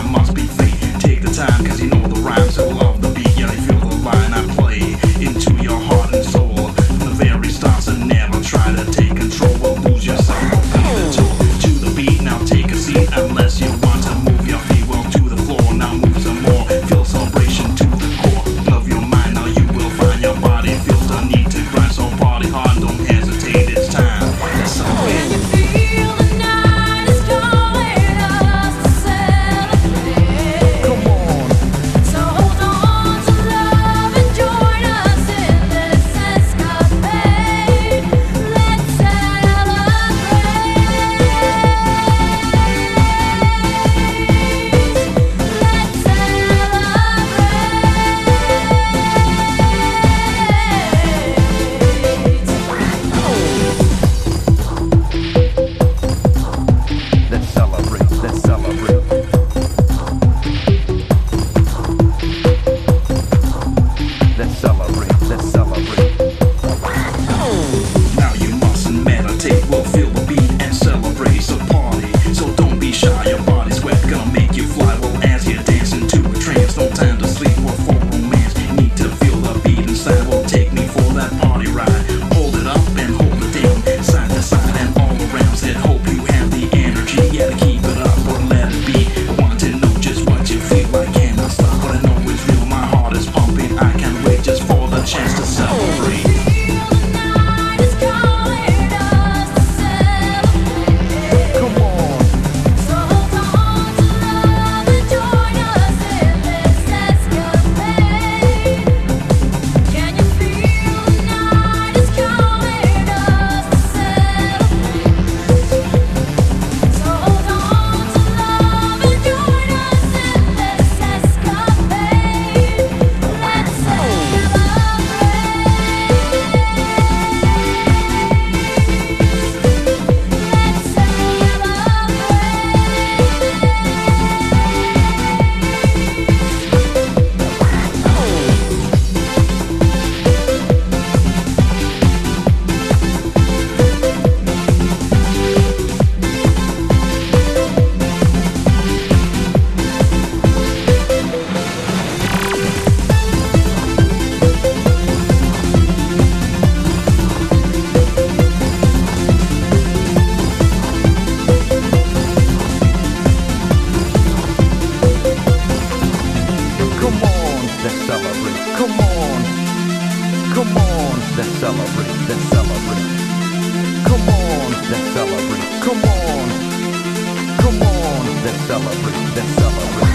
must be fate. Take the time, cause you know the rhyme, so love the beat. Yeah, you feel the line I play into your heart and soul. From the very start, so never try to take control or lose yourself or feel the toll. To the beat, now take a seat, unless you want to move your feet well to the floor. Now move some more, feel celebration to the core of your mind. Now you will find your body feels the need to grind, so party hard, don't hesitate, it's time. Let's celebrate. Let's celebrate, let's celebrate. Come on, let's celebrate. Come on, come on, let's celebrate, let's celebrate.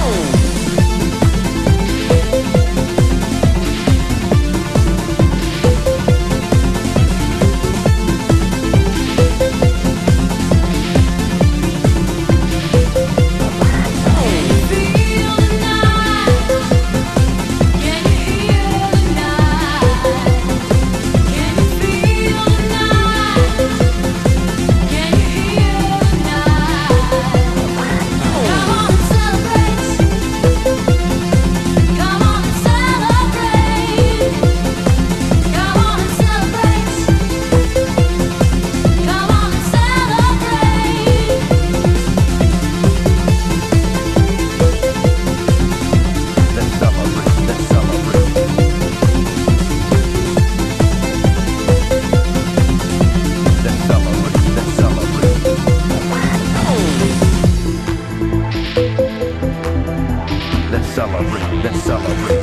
Let's celebrate.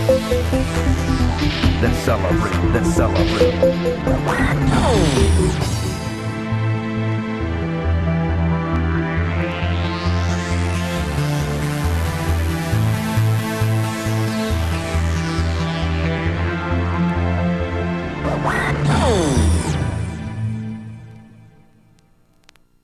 Let's celebrate. Let's celebrate.